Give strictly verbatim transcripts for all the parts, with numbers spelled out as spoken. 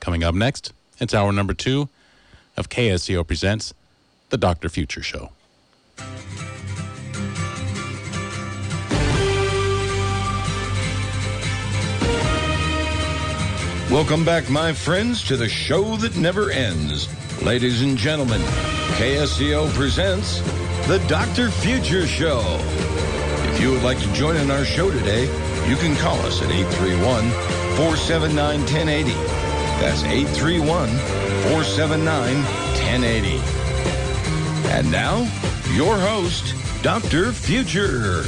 Coming up next, it's hour number two of K S C O Presents The Doctor Future Show. Welcome back, my friends, to the show that never ends. Ladies and gentlemen, K S C O presents The Doctor Future Show. If you would like to join in our show today, you can call us at eight three one, four seven nine, one zero eight zero. That's eight three one, four seven nine, one zero eight zero. And now, your host, Doctor Future.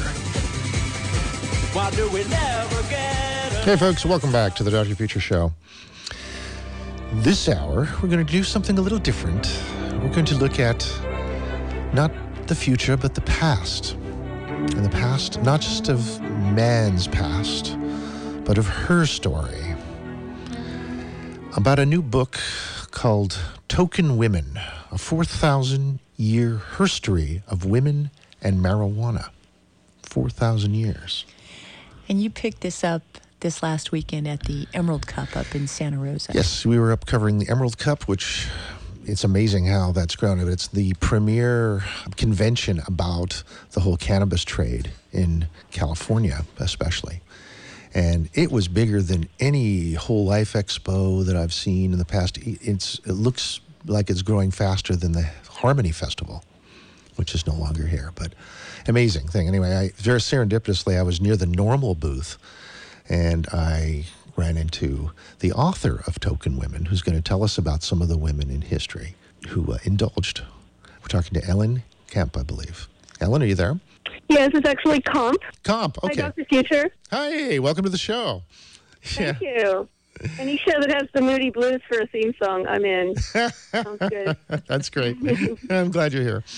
Why do we never get Hey folks, welcome back to the Doctor Future Show. This hour, we're going to do something a little different. We're going to look at not the future, but the past. And the past, not just of man's past, but of her story. About a new book called Token Women, a four thousand year history of women and marijuana. four thousand years. And you picked this up this last weekend at the Emerald Cup up in Santa Rosa. Yes, we were up covering the Emerald Cup, which it's amazing how that's grown. It's the premier convention about the whole cannabis trade in California, especially. And it was bigger than any whole life expo that I've seen in the past. It's, it looks like it's growing faster than the Harmony Festival, which is no longer here. But amazing thing. Anyway, I, very serendipitously, I was near the Normal booth, and I ran into the author of Token Women, who's going to tell us about some of the women in history who uh, indulged. We're talking to Ellen Kemp, I believe. Ellen, are you there? Yes, it's actually Comp. Comp, okay. Hi, Doctor Future. Hi, welcome to the show. Thank yeah. you. Any show that has the Moody Blues for a theme song, I'm in. Sounds good. That's great. I'm glad you're here.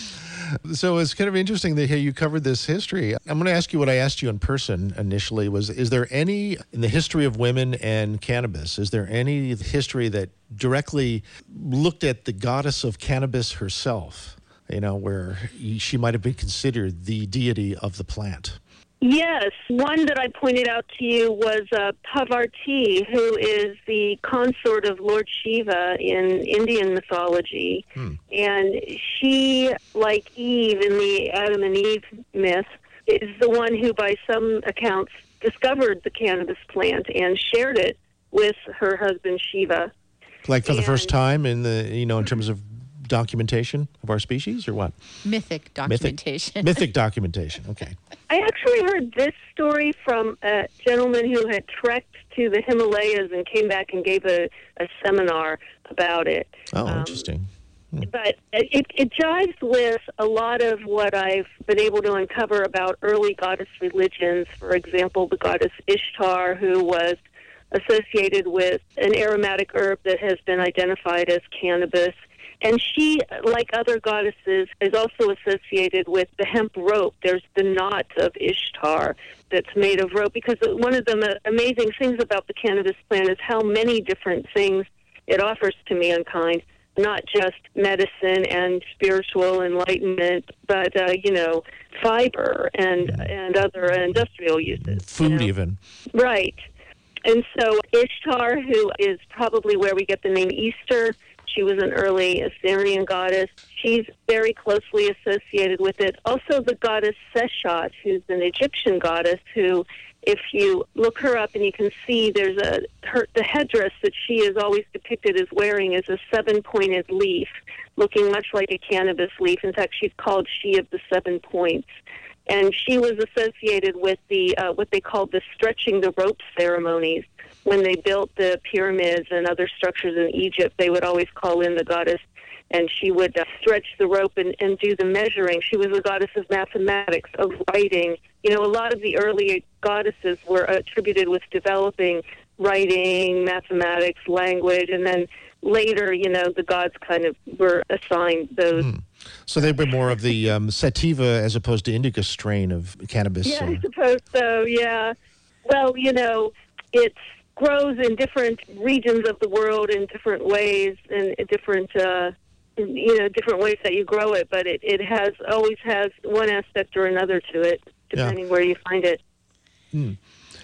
So it's kind of interesting that you covered this history. I'm going to ask you what I asked you in person initially was, is there any, in the history of women and cannabis, is there any history that directly looked at the goddess of cannabis herself, you know, where she might have been considered the deity of the plant? Yes. One that I pointed out to you was uh, Parvati, who is the consort of Lord Shiva in Indian mythology. Hmm. And she, like Eve in the Adam and Eve myth, is the one who, by some accounts, discovered the cannabis plant and shared it with her husband Shiva. Like for and, the first time in the, you know, in terms of documentation of our species, or what? Mythic documentation. Mythic, mythic documentation, okay. I actually heard this story from a gentleman who had trekked to the Himalayas and came back and gave a, a seminar about it. Oh, um, interesting. Hmm. But it, it jives with a lot of what I've been able to uncover about early goddess religions. For example, the goddess Ishtar, who was associated with an aromatic herb that has been identified as cannabis. And she, like other goddesses, is also associated with the hemp rope. There's the knot of Ishtar that's made of rope, because one of the amazing things about the cannabis plant is how many different things it offers to mankind, not just medicine and spiritual enlightenment, but, uh, you know, fiber and, and other industrial uses. Food, you know? even. Right. And so Ishtar, who is probably where we get the name Easter, she was an early Assyrian goddess. She's very closely associated with it. Also, the goddess Seshat, who's an Egyptian goddess, who, if you look her up and you can see, there's a her, the headdress that she is always depicted as wearing is a seven-pointed leaf, looking much like a cannabis leaf. In fact, she's called She of the Seven Points. And she was associated with the uh, what they called the stretching the rope ceremonies. When they built the pyramids and other structures in Egypt, they would always call in the goddess, and she would uh, stretch the rope and, and do the measuring. She was a goddess of mathematics, of writing. You know, a lot of the early goddesses were attributed with developing writing, mathematics, language, and then later, you know, the gods kind of were assigned those. Hmm. So they were more of the um, sativa as opposed to indica strain of cannabis. Yeah, or... I suppose so, yeah. Well, you know, it's grows in different regions of the world in different ways and different, uh, you know, different ways that you grow it. But it, it has always has one aspect or another to it, depending yeah. where you find it. Hmm.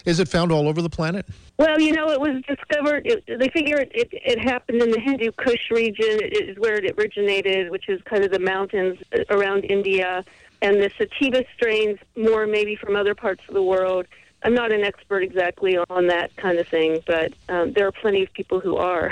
Is it found all over the planet? Well, you know, it was discovered, it, they figure it, it, it happened in the Hindu Kush region. It is where it originated, which is kind of the mountains around India. And the sativa strains more maybe from other parts of the world. I'm not an expert exactly on that kind of thing, but um, there are plenty of people who are.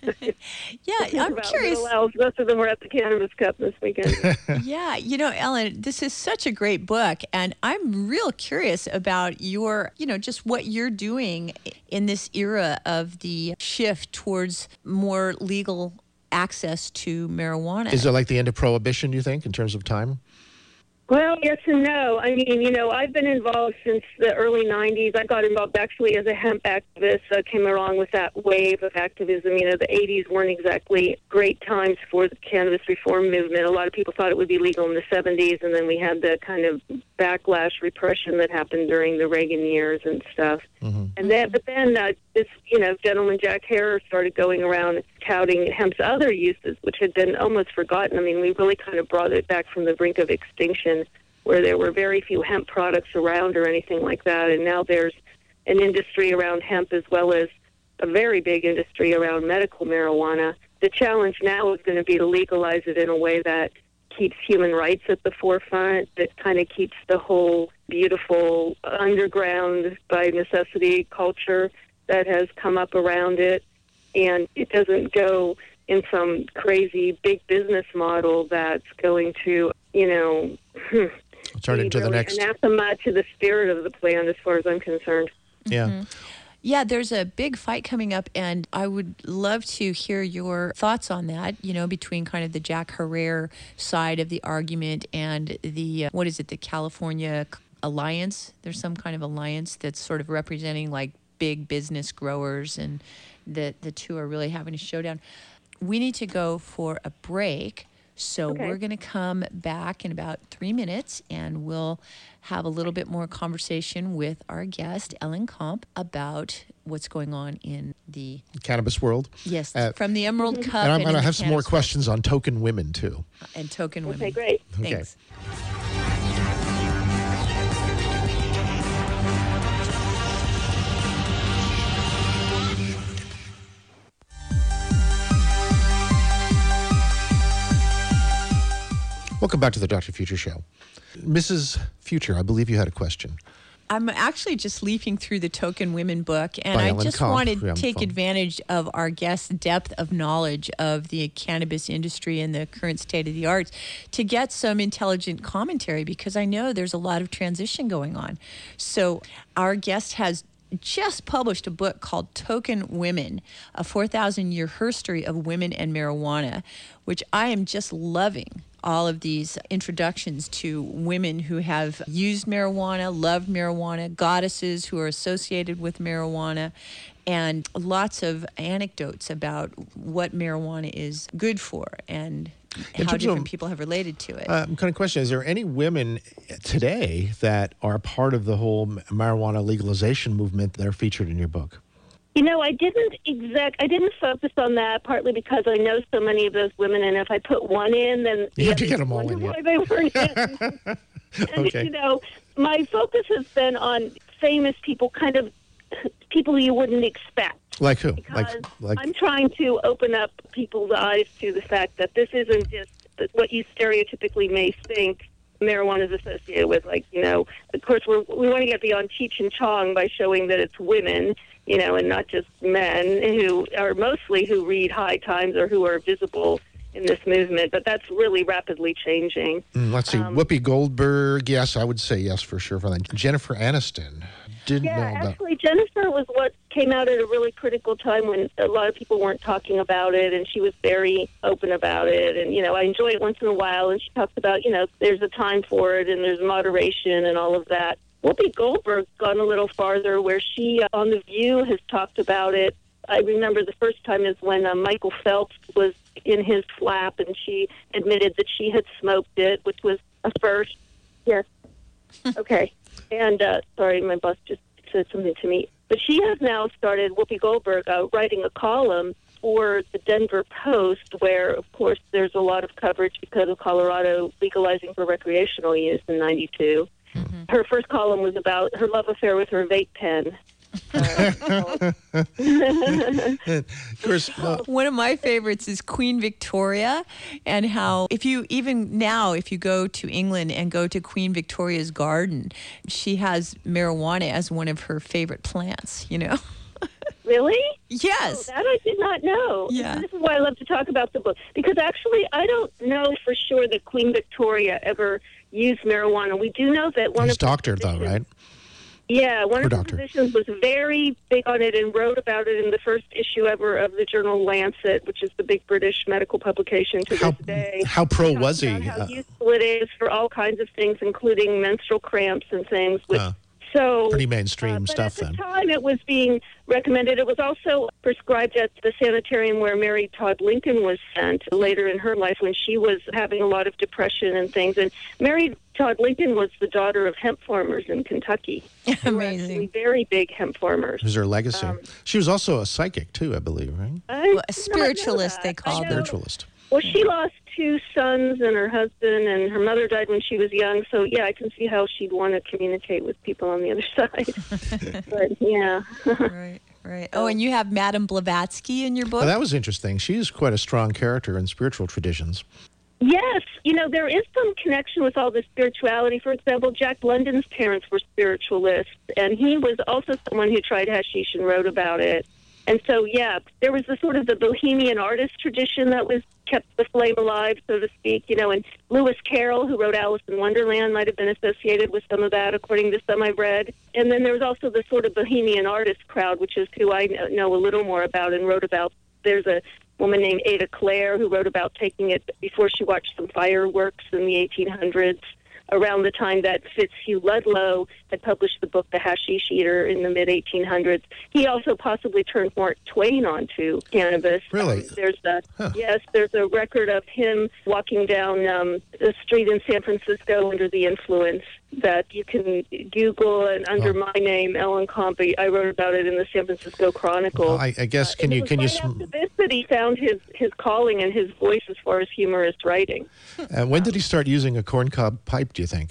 Yeah, I'm curious. Most of them were at the Cannabis Cup this weekend. Yeah, you know, Ellen, this is such a great book, and I'm real curious about your, you know, just what you're doing in this era of the shift towards more legal access to marijuana. Is it like the end of Prohibition, do you think, in terms of time? Well, yes and no. I mean, you know, I've been involved since the early nineties. I got involved actually as a hemp activist. I came along with that wave of activism. You know, the eighties weren't exactly great times for the cannabis reform movement. A lot of people thought it would be legal in the seventies, and then we had the kind of backlash repression that happened during the Reagan years and stuff. Mm-hmm. And then, but then uh, this, you know, gentleman Jack Herer started going around touting hemp's other uses, which had been almost forgotten. I mean, we really kind of brought it back from the brink of extinction, where there were very few hemp products around or anything like that. And now there's an industry around hemp as well as a very big industry around medical marijuana. The challenge now is going to be to legalize it in a way that keeps human rights at the forefront, that kind of keeps the whole beautiful underground by necessity culture that has come up around it. And it doesn't go in some crazy big business model that's going to, you know, turn into really the next anathema to the spirit of the plan, as far as I'm concerned. Yeah. Mm-hmm. Yeah, there's a big fight coming up, and I would love to hear your thoughts on that, you know, between kind of the Jack Herer side of the argument and the, uh, what is it, the California Alliance? There's some kind of alliance that's sort of representing like big business growers, and the, the two are really having a showdown. We need to go for a break. So okay. We're going to come back in about three minutes, and we'll have a little bit more conversation with our guest, Ellen Comp, about what's going on in the cannabis world. Yes, uh, from the Emerald Cup. And I'm going to have some more questions on token women, too. And token women. Okay, great. Thanks. Okay. Welcome back to the Doctor Future Show. Missus Future, I believe you had a question. I'm actually just leafing through the Token Women book, and By I Ellen just Comp. wanted Yeah, to take fun. advantage of our guest's depth of knowledge of the cannabis industry and the current state of the arts to get some intelligent commentary, because I know there's a lot of transition going on. So our guest has just published a book called Token Women, a four thousand year history of women and marijuana, which I am just loving. All of these introductions to women who have used marijuana, loved marijuana, goddesses who are associated with marijuana, and lots of anecdotes about what marijuana is good for and In how terms different of- people have related to it. Um, kind of question, is there any women today that are part of the whole marijuana legalization movement that are featured in your book? You know, I didn't exact. I didn't focus on that partly because I know so many of those women, and if I put one in, then You the have to others get 'em all wonder in, yeah. why they weren't in. And, Okay. you know, my focus has been on famous people, kind of people you wouldn't expect. Like who? Because Like, like I'm trying to open up people's eyes to the fact that this isn't just what you stereotypically may think marijuana is associated with. Like, you know, of course, we're, we want to get beyond Cheech and Chong by showing that it's women, you know, and not just men who are mostly who read High Times or who are visible in this movement. But that's really rapidly changing. Mm, let's see, Um, Whoopi Goldberg, yes, I would say yes for sure for that. Jennifer Aniston, didn't Yeah, know about. actually, Jennifer was what came out at a really critical time when a lot of people weren't talking about it, and she was very open about it. And, you know, I enjoy it once in a while, and she talks about, you know, there's a time for it, and there's moderation and all of that. Whoopi Goldberg's gone a little farther, where she, uh, on The View, has talked about it. I remember the first time is when uh, Michael Phelps was in his lap, and she admitted that she had smoked it, which was a first. Yes. Okay. And, uh, sorry, my boss just said something to me. But she has now started, Whoopi Goldberg, uh, writing a column for the Denver Post, where, of course, there's a lot of coverage because of Colorado legalizing for recreational use in ninety-two. Her first column was about her love affair with her vape pen. Of course, uh, One of my favorites is Queen Victoria, and how if you even now if you go to England and go to Queen Victoria's garden, she has marijuana as one of her favorite plants, you know. Really? Yes. Oh, that I did not know. Yeah. This is why I love to talk about the book. Because actually, I don't know for sure that Queen Victoria ever used marijuana. We do know that one he's of her doctored, though, physicians- right? Yeah, one Her of the doctor. physicians was very big on it and wrote about it in the first issue ever of the journal Lancet, which is the big British medical publication to How, this day. how pro Talks was he? about how Uh, useful it is for all kinds of things, including menstrual cramps and things. Which, Uh, so pretty mainstream uh, but stuff, at then. the time, it was being recommended. It was also prescribed at the sanitarium where Mary Todd Lincoln was sent later in her life when she was having a lot of depression and things. And Mary Todd Lincoln was the daughter of hemp farmers in Kentucky. They were actually Amazing. very big hemp farmers. It was her legacy. Um, she was also a psychic, too, I believe, right? I Well, did a not know spiritualist, they that. called I her. know. Spiritualist. Well, she lost two sons and her husband, and her mother died when she was young. So, yeah, I can see how she'd want to communicate with people on the other side. But, yeah. Right, right. Oh, and you have Madame Blavatsky in your book? Well, that was interesting. She's quite a strong character in spiritual traditions. Yes, you know, there is some connection with all the spirituality. For example, Jack London's parents were spiritualists, and he was also someone who tried hashish and wrote about it. And so, yeah, there was the sort of the bohemian artist tradition that was kept the flame alive, so to speak, you know, and Lewis Carroll, who wrote Alice in Wonderland, might have been associated with some of that, according to some I've read. And then there was also the sort of bohemian artist crowd, which is who I know a little more about and wrote about. There's a woman named Ada Clare who wrote about taking it before she watched some fireworks in the eighteen hundreds, around the time that Fitzhugh Ludlow had published the book The Hashish Eater in the mid eighteen hundreds. He also possibly turned Mark Twain onto cannabis. Really? Um, there's a Huh. yes, there's a record of him walking down um, a street in San Francisco under the influence that you can Google, and under Oh. my name, Ellen Compey. I wrote about it in the San Francisco Chronicle. Well, I, I guess, Uh, can and you... it was can you? right sm- after this that he found his, his calling and his voice as far as humorous writing. Uh, when did he start using a corncob pipe, do you think?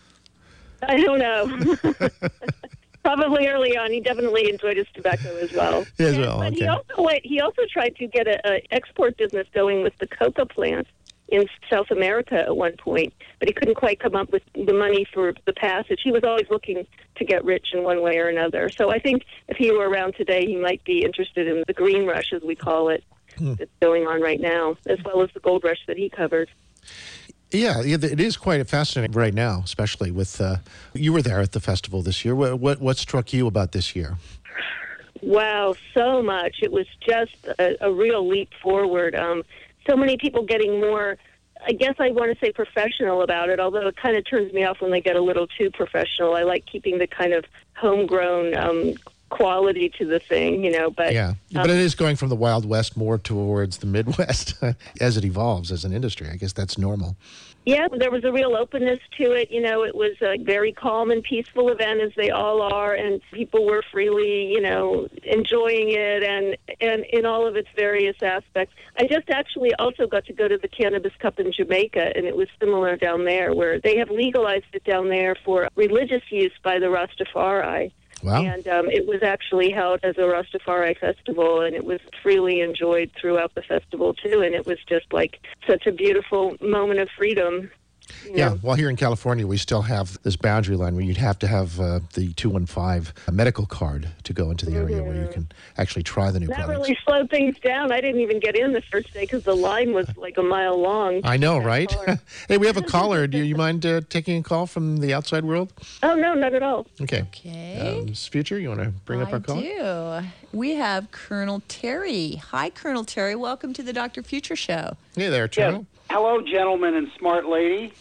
I don't know. Probably early on. He definitely enjoyed his tobacco as well. As And- well, but he okay. also went, he also tried to get a, a export business going with the coca plants in South America at one point, but he couldn't quite come up with the money for the passage. He was always looking to get rich in one way or another. So I think if he were around today, he might be interested in the green rush, as we call it, Hmm. that's going on right now, as well as the gold rush that he covered. Yeah, yeah, it is quite fascinating right now, especially with... Uh, you were there at the festival this year. What, what, what struck you about this year? Wow, so much. It was just a, a real leap forward. Um, so many people getting more, I guess I want to say professional about it, although it kind of turns me off when they get a little too professional. I like keeping the kind of homegrown um, quality to the thing, you know. But Yeah, but it is going from the Wild West more towards the Midwest as it evolves as an industry. I guess that's normal. yeah, there was a real openness to it. You know, it was a very calm and peaceful event, as they all are, and people were freely, you know, enjoying it, and and in all of its various aspects. I just actually also got to go to the Cannabis Cup in Jamaica, and it was similar down there, where they have legalized it down there for religious use by the Rastafari. Wow. And um, it was actually held as a Rastafari festival, and it was freely enjoyed throughout the festival, too. And it was just like such a beautiful moment of freedom. You Yeah, know. well, here in California, we still have this boundary line where you'd have to have uh, the two one five medical card to go into the area where you can actually try the new That products. really slowed things down. I didn't even get in the first day because the line was like a mile long. I know, That right? car. Hey, we have a caller. Do you mind uh, taking a call from the outside world? Oh, no, not at all. Okay. Okay. Um, Future, you want to bring up I our caller? do. We have Colonel Terry. Hi, Colonel Terry. Welcome to the Doctor Future Show. Hey there, Yeah. Colonel. Hello, gentlemen and smart lady.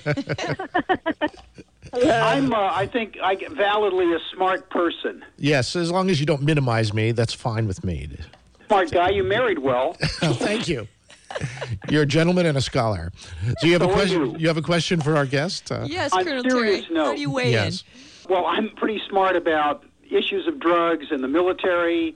I'm, uh, I think, I validly a smart person. Yes, as long as you don't minimize me, that's fine with me. Smart guy, you married well. Oh, thank you. You're a gentleman and a scholar. So you have a So are question. you. You have a question for our guest? Uh, Yes, On Colonel serious Terry. note, How do you weigh yes. Well, I'm pretty smart about issues of drugs and the military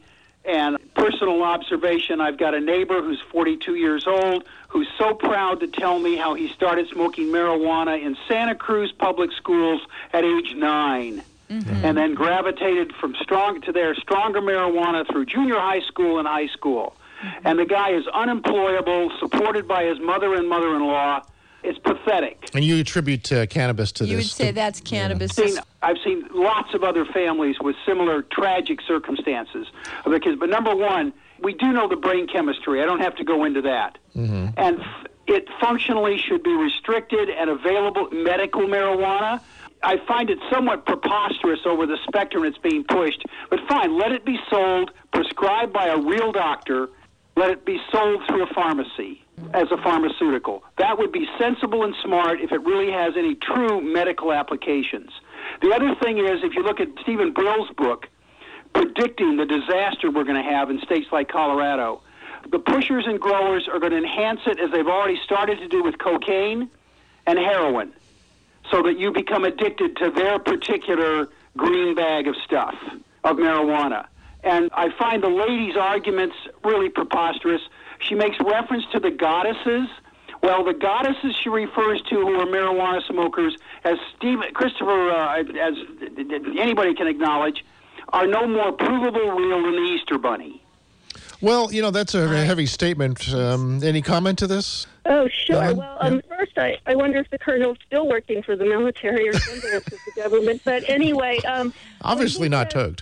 And personal observation, I've got a neighbor who's forty-two years old who's so proud to tell me how he started smoking marijuana in Santa Cruz public schools at age nine. Mm-hmm. And then gravitated from strong to their stronger marijuana through junior high school and high school. Mm-hmm. And the guy is unemployable, supported by his mother and mother-in-law. It's pathetic. And you attribute uh, cannabis to You this? would say to, that's cannabis. I've seen, I've seen lots of other families with similar tragic circumstances of their kids. But number one, we do know the brain chemistry. I don't have to go into that. Mm-hmm. And f- it functionally should be restricted and available. Medical marijuana, I find it somewhat preposterous over the spectrum it's being pushed. But fine, let it be sold, prescribed by a real doctor. Let it be sold through a pharmacy as a pharmaceutical. That would be sensible and smart if it really has any true medical applications. The other thing is, if you look at Stephen Brill's book, predicting the disaster we're going to have in states like Colorado, the pushers and growers are going to enhance it, as they've already started to do with cocaine and heroin, so that you become addicted to their particular green bag of stuff, of marijuana. And I find the lady's arguments really preposterous. She makes reference to the goddesses. Well, the goddesses she refers to who are marijuana smokers, as Steve, Christopher, uh, as anybody can acknowledge, are no more provable real than the Easter Bunny. Well, you know, that's a heavy statement. Um, any comment to this? Oh, sure. Uh, well, um, yeah. first, I, I wonder if the colonel's still working for the military or something with the government. But anyway... Um, Obviously not toked.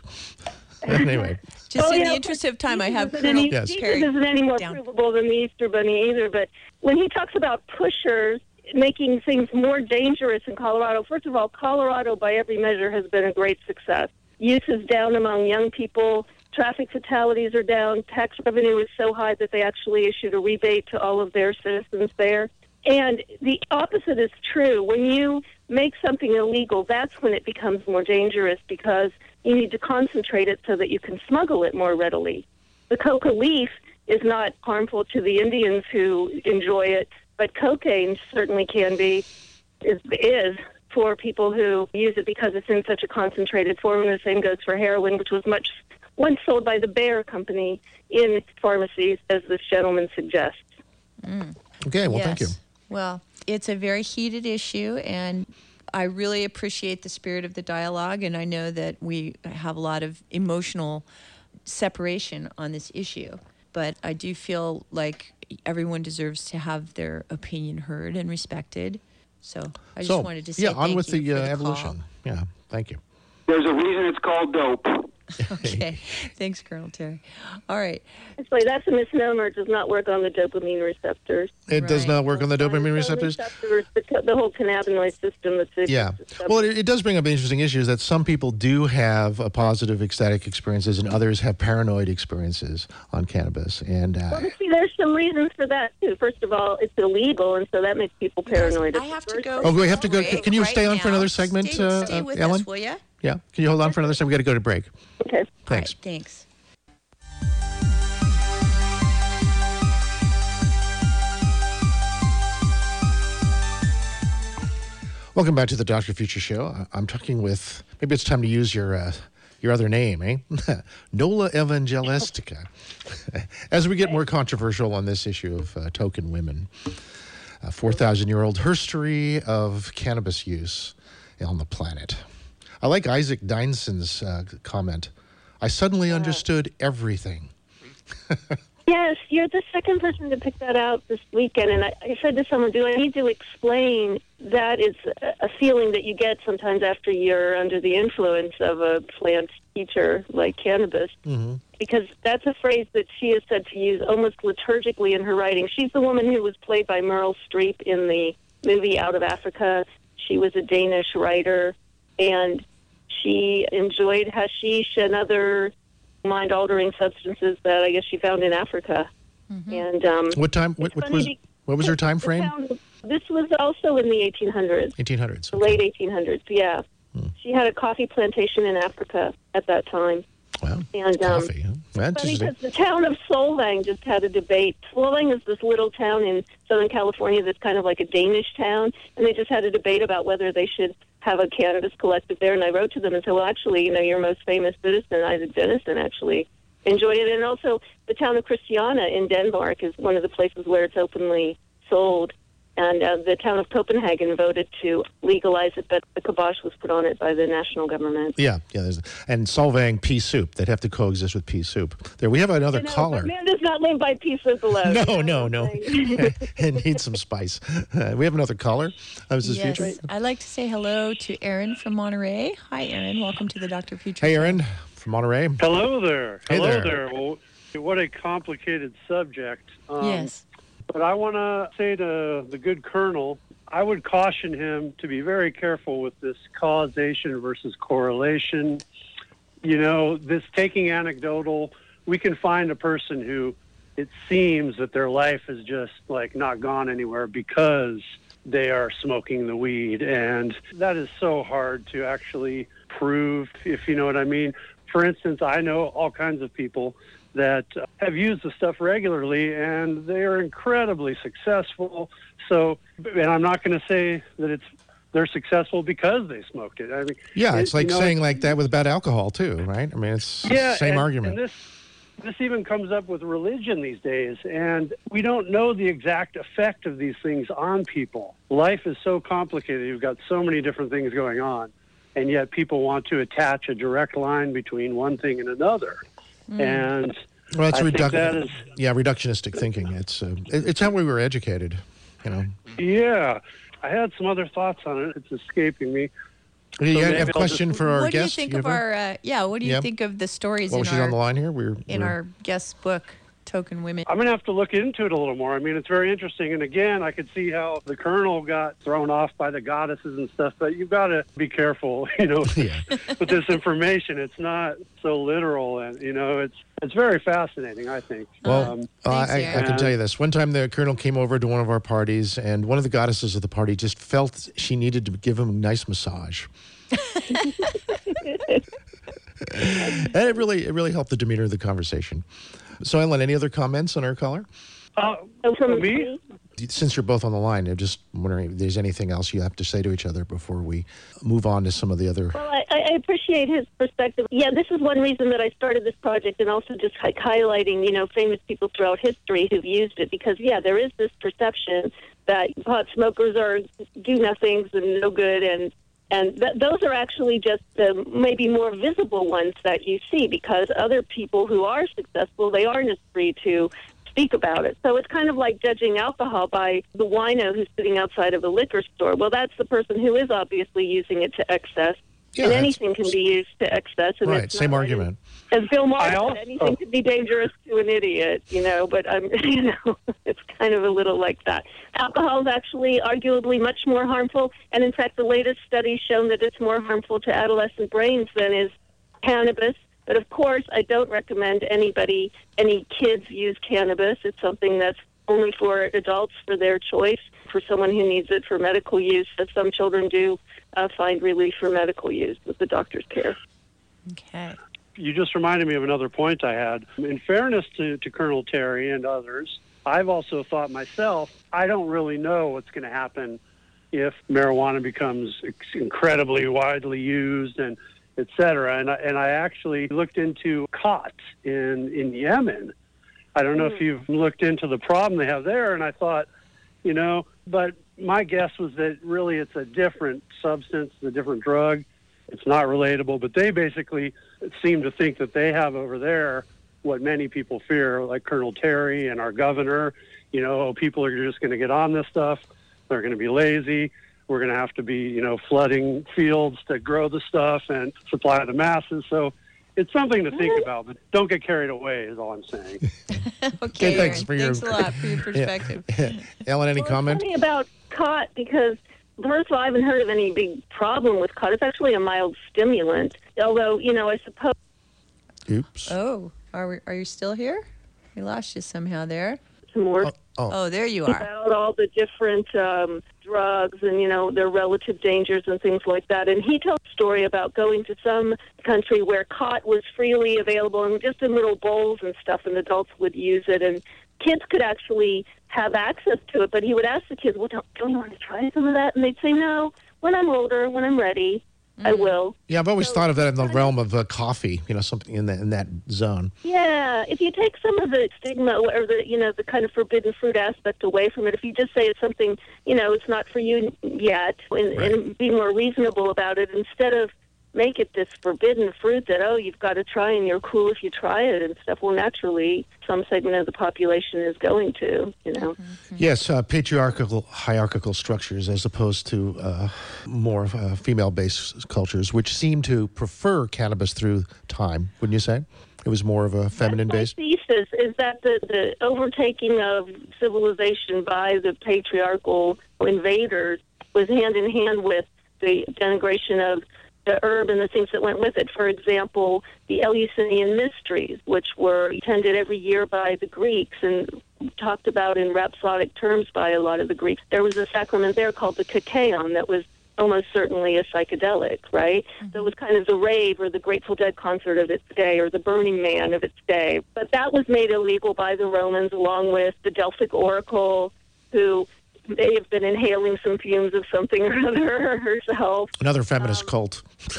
Anyway. Just oh, in yeah, the interest of time, I have Jesus Colonel yes. Terry Jesus isn't any more down. provable than the Easter Bunny either. But when he talks about pushers making things more dangerous in Colorado, first of all, Colorado, by every measure, has been a great success. Youth is down among young people. Traffic fatalities are down. Tax revenue is so high that they actually issued a rebate to all of their citizens there. And the opposite is true. When you make something illegal, that's when it becomes more dangerous, because you need to concentrate it so that you can smuggle it more readily. The coca leaf is not harmful to the Indians who enjoy it, but cocaine certainly can be, is, is for people who use it because it's in such a concentrated form. And the same goes for heroin, which was much once sold by the Bayer Company in pharmacies, as this gentleman suggests. Mm. Okay, well, yes. thank you. Well, it's a very heated issue, and I really appreciate the spirit of the dialogue, and I know that we have a lot of emotional separation on this issue, but I do feel like everyone deserves to have their opinion heard and respected. So I just so, wanted to say yeah, thank on with you the, for uh, the evolution. call. Yeah, thank you. There's a reason it's called dope. Okay. Thanks, Colonel Terry. All right. Actually, that's a misnomer. It does not work on the dopamine receptors. It does Right. not work on the dopamine The receptors? receptors, the, the whole cannabinoid system. That's Yeah. Well, it, it does bring up an interesting issue, is that some people do have a positive ecstatic experiences and others have paranoid experiences on cannabis. And uh, Well, see, there's some reasons for that, too. First of all, it's illegal, and so that makes people paranoid. I have to go. Oh, we have to go. break Can you right stay on for now. another segment, Stay, uh, stay uh, with Ellen? us, will you? Yeah. Can you hold on for another second? We got to go to break. Okay. Thanks. All right, thanks. Welcome back to the Doctor Future Show. I- I'm talking with, maybe it's time to use your uh, your other name, eh? Nola Evangelistica. As we get more controversial on this issue of uh, token women, a four thousand year old history of cannabis use on the planet. I like Isaac Dynson's uh, comment. I suddenly understood everything. Yes, you're the second person to pick that out this weekend. And I, I said to someone, do I need to explain that it's a, a feeling that you get sometimes after you're under the influence of a plant teacher like cannabis? Mm-hmm. Because that's a phrase that she is said to use almost liturgically in her writing. She's the woman who was played by Meryl Streep in the movie Out of Africa. She was a Danish writer, and she enjoyed hashish and other mind-altering substances that I guess she found in Africa. Mm-hmm. And um, what time? What, what was? What was her time frame? Found, this was also in the eighteen hundreds. eighteen hundreds. The Okay. late eighteen hundreds. Yeah. Hmm. She had a coffee plantation in Africa at that time. Wow. And um, coffee. Huh? That's funny interesting. because the town of Solvang just had a debate. Solvang is this little town in Southern California that's kind of like a Danish town, and they just had a debate about whether they should have a cannabis collective there. And I wrote to them and said, well, actually, you know, your most famous citizen, Isaac Dennison, actually enjoyed it. And also, the town of Christiania in Denmark is one of the places where it's openly sold. And uh, the town of Copenhagen voted to legalize it, but the kibosh was put on it by the national government. Yeah, yeah. There's, and Solvang pea soup. They'd have to coexist with pea soup. There, we have another You know, caller. but man does not live by pea soup alone. No, no, no. It needs some spice. Uh, we have another caller. I was this Yes. future. I'd like to say hello to Aaron from Monterey. Hi, Aaron. Welcome to the Doctor Future Hey, Show. Aaron from Monterey. Hello there. Hey Hello there. Well, what a complicated subject. Um, Yes. But I want to say to the good colonel, I would caution him to be very careful with this causation versus correlation. You know, this taking anecdotal, we can find a person who it seems that their life is just like not gone anywhere because they are smoking the weed. And that is so hard to actually prove, if you know what I mean. For instance, I know all kinds of people that uh, have used the stuff regularly, and they are incredibly successful. So, and I'm not going to say that it's they're successful because they smoked it. I mean, Yeah, it's it- like you know, saying like that with about alcohol too, right? I mean, it's yeah, the same and, argument. And this this even comes up with religion these days, and we don't know the exact effect of these things on people. Life is so complicated. You've got so many different things going on, and yet people want to attach a direct line between one thing and another. And Well, it's I think reduc- that is, yeah, reductionistic thinking. It's uh, it, it's how we were educated, you know. yeah. I had some other thoughts on it. It's escaping me. Do you maybe have a I'll question just- for our what do you guest? think You of have a- our, uh, yeah, what do you Yeah. think of the stories Well, in, she's our, on the line here. We're, in we're our guest book, Token Women? I'm going to have to look into it a little more. I mean, it's very interesting. And again, I could see how the colonel got thrown off by the goddesses and stuff, but you've got to be careful, you know, Yeah. with this information. It's not so literal. And, you know, it's it's very fascinating, I think. Well, Um, uh, I, Thanks, I can Aaron. tell you this. One time the colonel came over to one of our parties, and one of the goddesses of the party just felt she needed to give him a nice massage. And it really, it really helped the demeanor of the conversation. So, Ellen, any other comments on our caller? uh, So from me? me, Since you're both on the line, I'm just wondering if there's anything else you have to say to each other before we move on to some of the other. well, I, I appreciate his perspective. Yeah, this is one reason that I started this project, and also just like highlighting, you know, famous people throughout history who've used it, because yeah, there is this perception that pot smokers are do-nothings and no good, and and th- those are actually just the maybe more visible ones that you see, because other people who are successful, they aren't as free to speak about it. So it's kind of like judging alcohol by the wino who's sitting outside of a liquor store. Well, that's the person who is obviously using it to excess. Yeah, and that's- anything can be used to excess. And Right, it's same not- argument. As Bill Maher I said, also- anything can be dangerous to an idiot, you know, but I'm, you know, it's kind of a little like that. Alcohol is actually arguably much more harmful, and in fact, the latest study's shown that it's more harmful to adolescent brains than is cannabis. But of course, I don't recommend anybody, any kids use cannabis. It's something that's only for adults for their choice, for someone who needs it for medical use, as some children do uh, find relief for medical use with the doctor's care. Okay. You just reminded me of another point I had. In fairness to, to Colonel Terry and others, I've also thought myself, I don't really know what's going to happen if marijuana becomes incredibly widely used and et cetera. And I, and I actually looked into khat in, in Yemen. I don't know if you've looked into the problem they have there, and I thought, you know, but my guess was that really it's a different substance, a different drug. It's not relatable, but they basically seem to think that they have over there what many people fear, like Colonel Terry and our governor. You know, people are just going to get on this stuff. They're going to be lazy. We're going to have to be, you know, flooding fields to grow the stuff and supply the masses. So it's something to think about, but don't get carried away is all I'm saying. Okay, thanks Aaron, for your- thanks a lot for your perspective. Ellen, any Well, comment? It's funny about khat because, first of all, I haven't heard of any big problem with khat. It's actually a mild stimulant, although, you know, I suppose Oops. Oh, are we, are you still here? We lost you somehow there. more Oh, oh. Oh, there you are. about all the different um, drugs and, you know, their relative dangers and things like that. And he tells a story about going to some country where khat was freely available and just in little bowls and stuff, and adults would use it. And kids could actually have access to it, but he would ask the kids, well, don't, don't you want to try some of that? And they'd say, no, when I'm older, when I'm ready. I will. Yeah, I've always So- thought of that in the realm of uh, coffee, you know, something in that, in that zone. Yeah, if you take some of the stigma or the, you know, the kind of forbidden fruit aspect away from it, if you just say it's something, you know, it's not for you yet, and, Right. and be more reasonable about it, instead of make it this forbidden fruit that, oh, you've got to try and you're cool if you try it and stuff. Well, naturally, some segment of the population is going to, you know. Yes, uh, patriarchal, hierarchical structures as opposed to uh, more uh, female-based cultures, which seem to prefer cannabis through time, wouldn't you say? It was more of a feminine-based? My thesis is that the, the overtaking of civilization by the patriarchal invaders was hand in hand with the denigration of the herb and the things that went with it. For example, the Eleusinian Mysteries, which were attended every year by the Greeks and talked about in rhapsodic terms by a lot of the Greeks. There was a sacrament there called the Kykeon that was almost certainly a psychedelic, right? Mm-hmm. So it was kind of the rave or the Grateful Dead concert of its day or the Burning Man of its day. But that was made illegal by the Romans along with the Delphic Oracle, who may have been inhaling some fumes of something or other herself. Another feminist um, cult.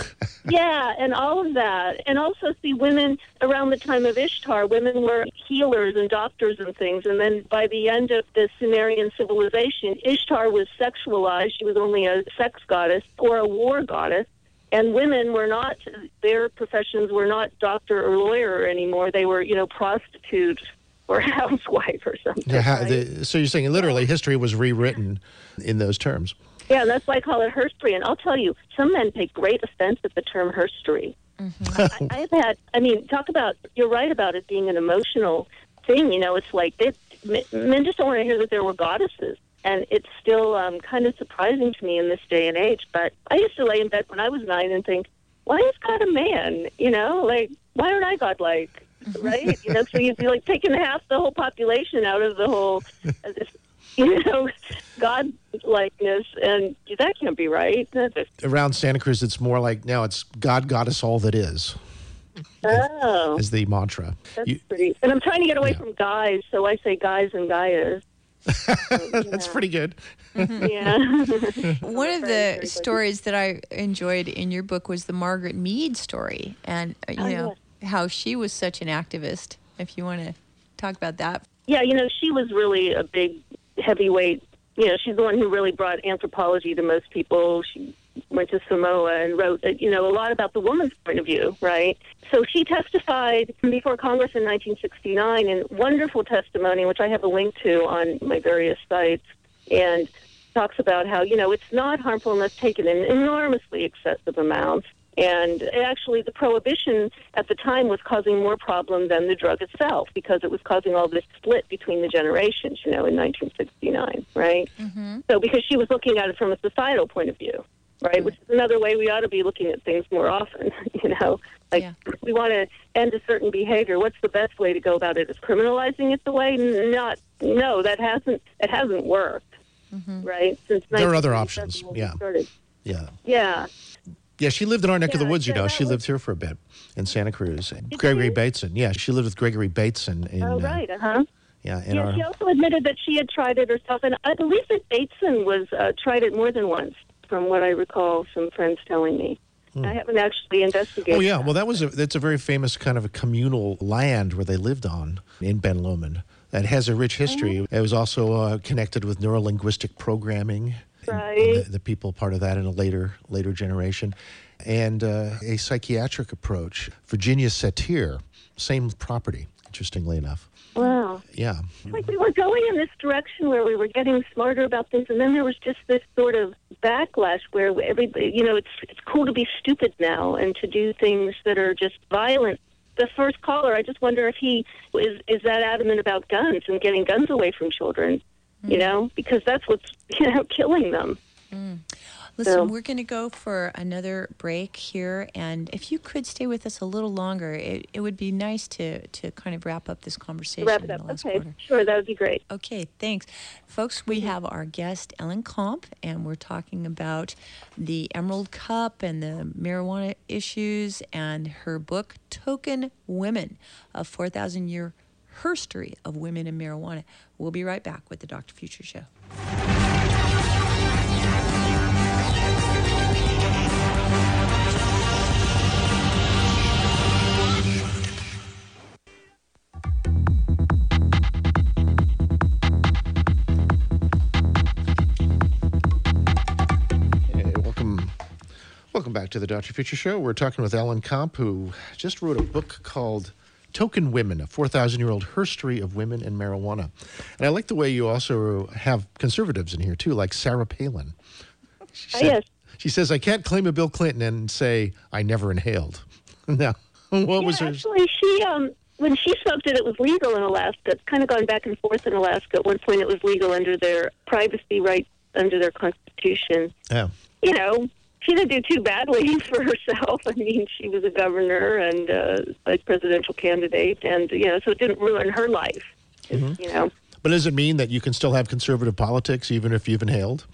Yeah, and all of that. And also, see, women, around the time of Ishtar, women were healers and doctors and things. And then by the end of the Sumerian civilization, Ishtar was sexualized. She was only a sex goddess or a war goddess. And women were not, their professions were not doctor or lawyer anymore. They were, you know, prostitutes or housewife or something. Yeah, ha- right? the, so you're saying literally history was rewritten in those terms. Yeah, and that's why I call it herstory. And I'll tell you, some men take great offense at the term herstory. Mm-hmm. I, I've had, I mean, talk about, you're right about it being an emotional thing. You know, it's like it, men just don't want to hear that there were goddesses. And it's still um, kind of surprising to me in this day and age. But I used to lay in bed when I was nine and think, why is God a man? You know, like, why aren't I godlike? Right? You know, so you'd be like taking half the whole population out of the whole, you know, God likeness, and that can't be right. Around Santa Cruz, it's more like now it's God got us all that is. Oh, is the mantra. That's you, pretty. And I'm trying to get away yeah. from guys, so I say guys and Gaias. So, That's yeah. pretty good. Mm-hmm. Yeah. One of the stories that I enjoyed in your book was the Margaret Mead story, and uh, you Oh, know yes. how she was such an activist. If you want to talk about that. Yeah, you know, she was really a big heavyweight. You know, she's the one who really brought anthropology to most people. She went to Samoa and wrote, you know, a lot about the woman's point of view, right? So she testified before Congress in nineteen sixty-nine in wonderful testimony, which I have a link to on my various sites, and talks about how, you know, it's not harmful unless taken in enormously excessive amounts. And actually, the prohibition at the time was causing more problem than the drug itself, because it was causing all this split between the generations, you know, in nineteen sixty-nine, right? Mm-hmm. So because she was looking at it from a societal point of view, right, which is another way we ought to be looking at things more often, you know. Like, yeah. we want to end a certain behavior. What's the best way to go about it? Is criminalizing it the way? Not, no, that hasn't, it hasn't worked, mm-hmm. right? Since there are other options, yeah. Started. Yeah. Yeah. Yeah, she lived in our neck yeah, of the woods, you yeah, know. She was... lived here for a bit in Santa Cruz. Gregory she? Bateson. Yeah, she lived with Gregory Bateson. In, oh, right, uh-huh. Yeah, in yeah, our... she also admitted that she had tried it herself, and I believe that Bateson was uh, tried it more than once, from what I recall some friends telling me. Hmm. I haven't actually investigated. Oh, yeah, that. well, that was a, that's a very famous kind of a communal land where they lived on in Ben Lomond. That has a rich history. Mm-hmm. It was also uh, connected with neurolinguistic programming. Right. The, the people part of that in a later later generation. And uh, a psychiatric approach. Virginia Satir, same property, interestingly enough. Wow. Yeah. Like we were going in this direction where we were getting smarter about things, and then there was just this sort of backlash where everybody, you know, it's it's cool to be stupid now and to do things that are just violent. The first caller, I just wonder if he is is that adamant about guns and getting guns away from children, mm. you know, because that's what's, you know, killing them. Mm. Listen, so. We're going to go for another break here, and if you could stay with us a little longer, it, it would be nice to, to kind of wrap up this conversation. Wrap it up. In the last Okay, quarter. Sure, that would be great. Okay, thanks. Folks, we have our guest, Ellen Comp, and we're talking about the Emerald Cup and the marijuana issues and her book, Token Women, a four thousand year herstory of women in marijuana. We'll be right back with the Doctor Future Show. back to the Doctor Future Show. We're talking with Ellen Komp, who just wrote a book called Token Women, a four thousand year old history of women and marijuana. And I like the way you also have conservatives in here, too, like Sarah Palin. She Oh, said- yes. She says, I can't claim a Bill Clinton and say I never inhaled. Now, what Yeah, was her... actually, she um, when she smoked it, it was legal in Alaska. It's kind of gone back and forth in Alaska. At one point, it was legal under their privacy rights, under their constitution. Yeah. You know, she didn't do too badly for herself. I mean, she was a governor and uh, vice presidential candidate, and, you know, so it didn't ruin her life, Mm-hmm. you know. But does it mean that you can still have conservative politics even if you've inhaled?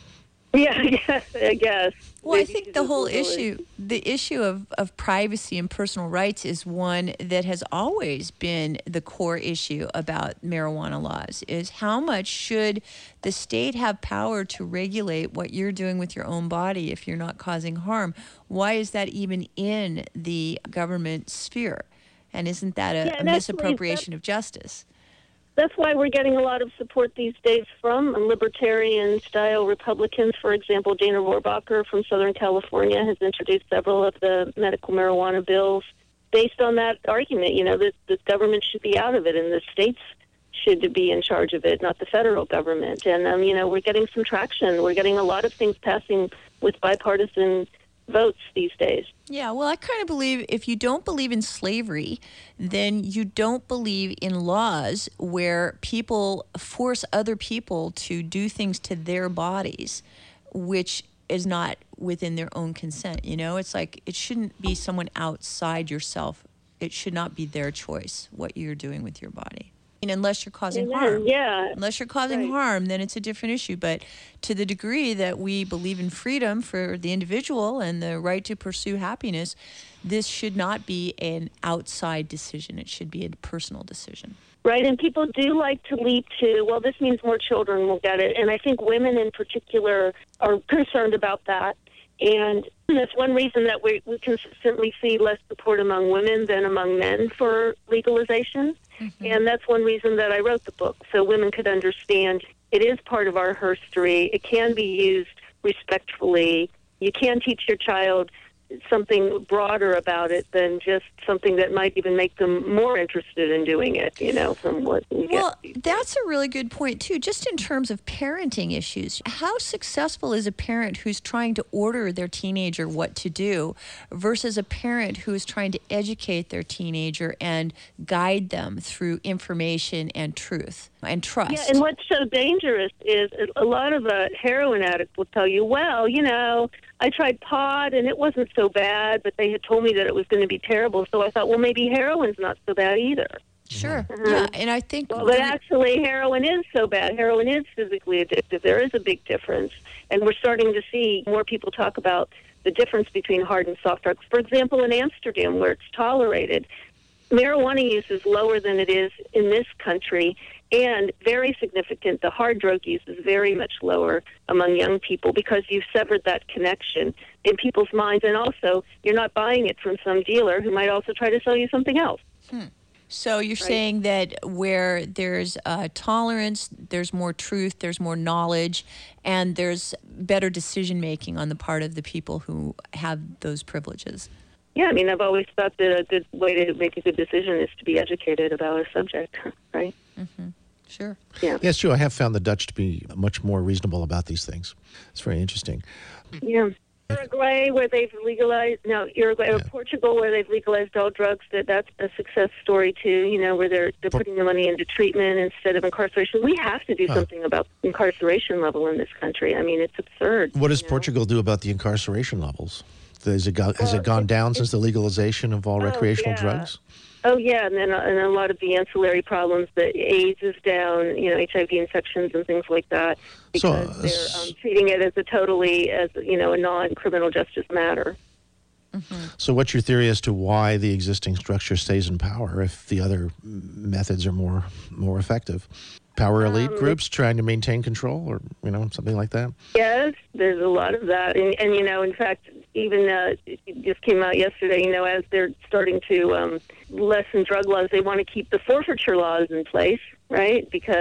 Yeah, yeah, I guess. Well, I Maybe think she's the a whole little- issue, the issue of, of privacy and personal rights is one that has always been the core issue about marijuana laws, is how much should the state have power to regulate what you're doing with your own body if you're not causing harm? Why is that even in the government sphere? And isn't that a, Yeah, a and actually, misappropriation of justice? That's why we're getting a lot of support these days from libertarian-style Republicans. For example, Dana Rohrabacher from Southern California has introduced several of the medical marijuana bills based on that argument, you know, that the government should be out of it and the states should be in charge of it, not the federal government. And, um, you know, we're getting some traction. We're getting a lot of things passing with bipartisan votes these days. Yeah, well, I kind of believe if you don't believe in slavery, then you don't believe in laws where people force other people to do things to their bodies, which is not within their own consent. You know, it's like it shouldn't be someone outside yourself. It should not be their choice what you're doing with your body. And unless you're causing Amen. harm. Yeah. Unless you're causing Right. harm, then it's a different issue. But to the degree that we believe in freedom for the individual and the right to pursue happiness, this should not be an outside decision. It should be a personal decision. Right, and people do like to leap to, well, this means more children will get it. And I think women in particular are concerned about that. And that's one reason that we, we consistently see less support among women than among men for legalization. Mm-hmm. And that's one reason that I wrote the book, so women could understand it is part of our history. It can be used respectfully. You can teach your child something broader about it than just something that might even make them more interested in doing it, you know, from what we Well, get. that's a really good point, too, just in terms of parenting issues. How successful is a parent who's trying to order their teenager what to do versus a parent who is trying to educate their teenager and guide them through information and truth and trust? Yeah, and what's so dangerous is a lot of a heroin addict will tell you, well, you know, I tried pot and it wasn't so bad, but they had told me that it was going to be terrible. So I thought, well, maybe heroin's not so bad either. Sure. Mhm. Yeah, and I think... Well, but actually, heroin is so bad. Heroin is physically addictive. There is a big difference. And we're starting to see more people talk about the difference between hard and soft drugs. For example, in Amsterdam, where it's tolerated, marijuana use is lower than it is in this country, and very significant, the hard drug use is very much lower among young people because you've severed that connection in people's minds, and also you're not buying it from some dealer who might also try to sell you something else. Hmm. So you're saying that where there's uh, tolerance, there's more truth, there's more knowledge, and there's better decision-making on the part of the people who have those privileges. Yeah, I mean, I've always thought that a good way to make a good decision is to be educated about a subject, right? Mm-hmm. Sure. Yeah. Yes, true. I have found the Dutch to be much more reasonable about these things. It's very interesting. Yeah. Uruguay, where they've legalized, no, Uruguay or Portugal, where they've legalized all drugs, that that's a success story too, you know, where they're they're putting the money into treatment instead of incarceration. We have to do Huh. something about incarceration level in this country. I mean, it's absurd. What does you know? Portugal do about the incarceration levels? Has it, got, has Well, it gone it- down it- since the legalization of all Oh, recreational yeah. drugs? Oh, yeah, and then uh, and a lot of the ancillary problems, the AIDS is down, you know, H I V infections and things like that, So, because uh, they're um, treating it as a totally, as you know, a non-criminal justice matter. Mm-hmm. So what's your theory as to why the existing structure stays in power if the other m- methods are more more effective? Power elite Um, groups trying to maintain control or, you know, something like that? Yes, there's a lot of that, and, and you know, in fact, even uh, it just came out yesterday. You know, as they're starting to um, lessen drug laws, they want to keep the forfeiture laws in place, right? Because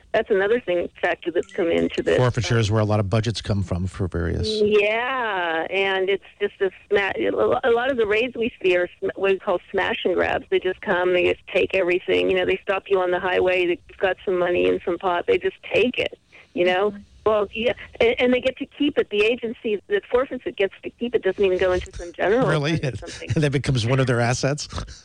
that's another thing factor that's come into this. Forfeiture is where a lot of budgets come from for various. Yeah, and it's just a sma- a lot of the raids we see are sm- what we call smash and grabs. They just come, they just take everything. You know, they stop you on the highway. They've got some money in some pot. They just take it. You know. Mm-hmm. Well, yeah, and, and they get to keep it. The agency that forfeits it gets to keep it. Doesn't even go into some general. Really, and that becomes one of their assets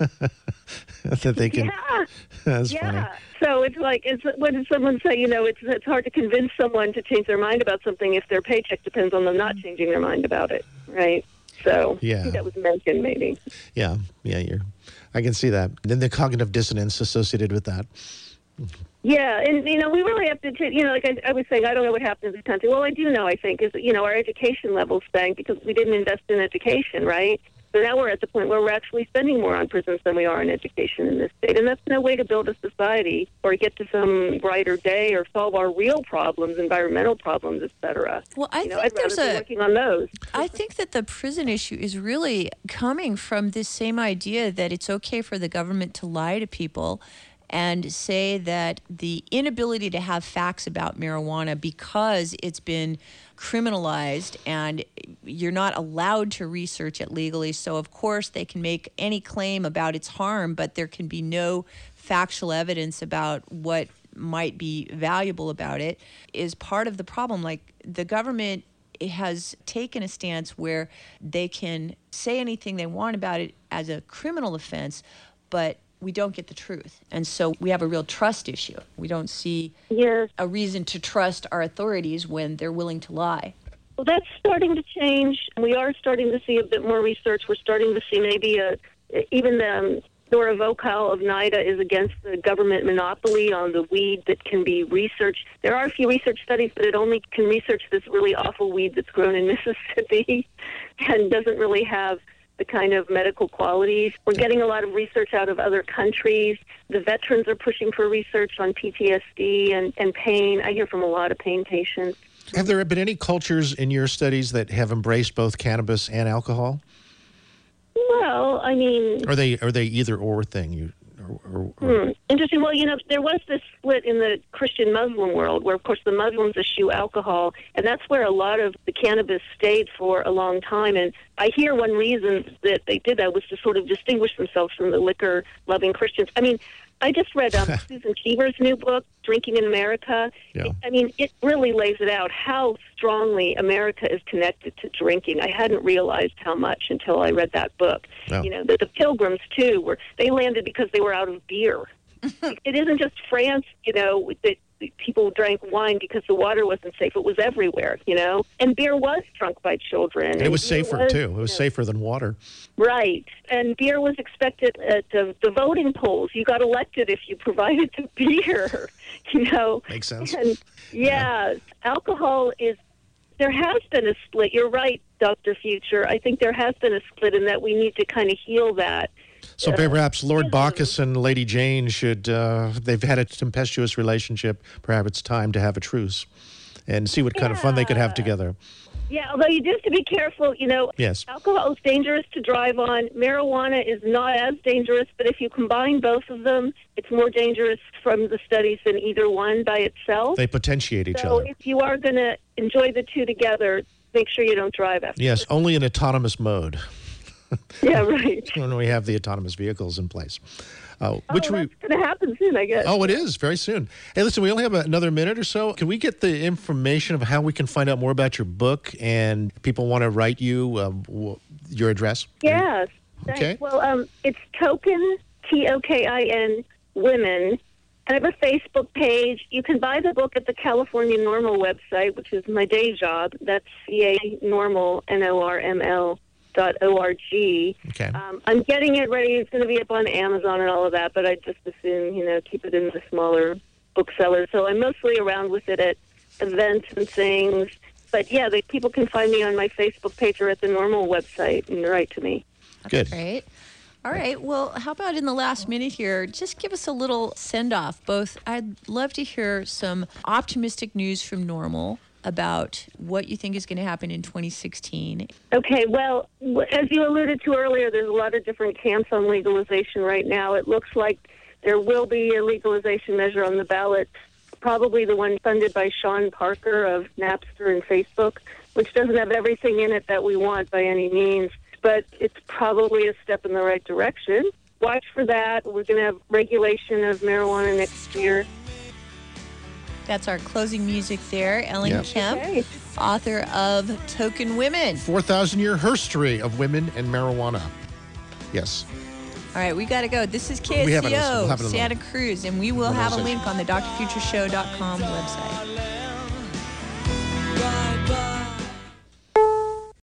that they can. Yeah, that's yeah. funny. So it's like, it's, what did someone say? You know, it's it's hard to convince someone to change their mind about something if their paycheck depends on them not changing their mind about it, right? So yeah, I think that was mentioned, maybe. Yeah, yeah, you're. I can see that. Then the cognitive dissonance associated with that. Yeah, and, you know, we really have to, t- you know, like I, I was saying, I don't know what happened in this country. Well, I do know, I think, is, you know, our education levels sank because we didn't invest in education, right? So now we're at the point where we're actually spending more on prisons than we are in education in this state. And that's no way to build a society or get to some brighter day or solve our real problems, environmental problems, et cetera. Well, I you know, think I'd there's rather be a working on those. I think that the prison issue is really coming from this same idea that it's okay for the government to lie to people and say that the inability to have facts about marijuana because it's been criminalized and you're not allowed to research it legally. So, of course, they can make any claim about its harm, but there can be no factual evidence about what might be valuable about it is part of the problem. Like, the government has taken a stance where they can say anything they want about it as a criminal offense, but we don't get the truth. And so we have a real trust issue. We don't see yes. a reason to trust our authorities when they're willing to lie. Well, that's starting to change. We are starting to see a bit more research. We're starting to see maybe a, even the um, Nora Vocal of NIDA is against the government monopoly on the weed that can be researched. There are a few research studies, but it only can research this really awful weed that's grown in Mississippi and doesn't really have the kind of medical qualities. We're getting a lot of research out of other countries. The veterans are pushing for research on P T S D and, and pain. I hear from a lot of pain patients. Have there been any cultures in your studies that have embraced both cannabis and alcohol? Well, I mean... Are they are they either or thing? You, or, or, or... Hmm. Interesting. Well, you know, there was this split in the Christian-Muslim world where, of course, the Muslims eschew alcohol, and that's where a lot of the cannabis stayed for a long time. And I hear one reason that they did that was to sort of distinguish themselves from the liquor-loving Christians. I mean, I just read um, Susan Cheever's new book, Drinking in America. Yeah. I mean, it really lays it out how strongly America is connected to drinking. I hadn't realized how much until I read that book. No. You know, the, the Pilgrims, too, were they landed because they were out of beer. It isn't just France, you know, that people drank wine because the water wasn't safe. It was everywhere, you know. And beer was drunk by children. And it was beer safer, was, too. It was you know, safer than water. Right. And beer was expected at the, the voting polls. You got elected if you provided the beer, you know. Makes sense. And, yeah, alcohol is, there has been a split. You're right, Doctor Future. I think there has been a split in that we need to kind of heal that. So perhaps Lord Bacchus and Lady Jane should, uh, they've had a tempestuous relationship. Perhaps it's time to have a truce and see what kind yeah. of fun they could have together. Yeah, although you do have to be careful, you know. Yes. Alcohol is dangerous to drive on. Marijuana is not as dangerous, but if you combine both of them, it's more dangerous from the studies than either one by itself. They potentiate each so other. if you are going to enjoy the two together, make sure you don't drive after. Yes, only in autonomous mode. Yeah, right. When we have the autonomous vehicles in place. Uh, Oh, which we, that's going to happen soon, I guess. oh, it is, very soon. Hey, listen, we only have another minute or so. Can we get the information of how we can find out more about your book and people want to write you, um, w- your address? Yes. Thanks. Okay. Well, um, it's Token, T O K I N, Women. I have a Facebook page. You can buy the book at the California Normal website, which is my day job. That's C A Normal, N O R M L. dot O R G. Okay. Um, I'm getting it ready. It's going to be up on Amazon and all of that, but I just assume, you know, keep it in the smaller booksellers. So I'm mostly around with it at events and things. But, yeah, the, people can find me on my Facebook page or at the Normal website and write to me. Good. Great. All right. Well, how about in the last minute here, just give us a little send-off. Both, I'd love to hear some optimistic news from Normal about what you think is going to happen in twenty sixteen. Okay, well, as you alluded to earlier, there's a lot of different camps on legalization right now. It looks like there will be a legalization measure on the ballot probably the one funded by Sean Parker of Napster and Facebook, which doesn't have everything in it that we want by any means, but it's probably a step in the right direction. Watch for that. We're going to have regulation of marijuana next year. That's our closing music there. Ellen Yep. Kemp, Okay. author of Token Women. four thousand year history of women and marijuana. Yes. All right, we got to go. This is We K S have it C listed. We'll O, have it on the- Santa Cruz, and we will have a on the link on the dr future show dot com website.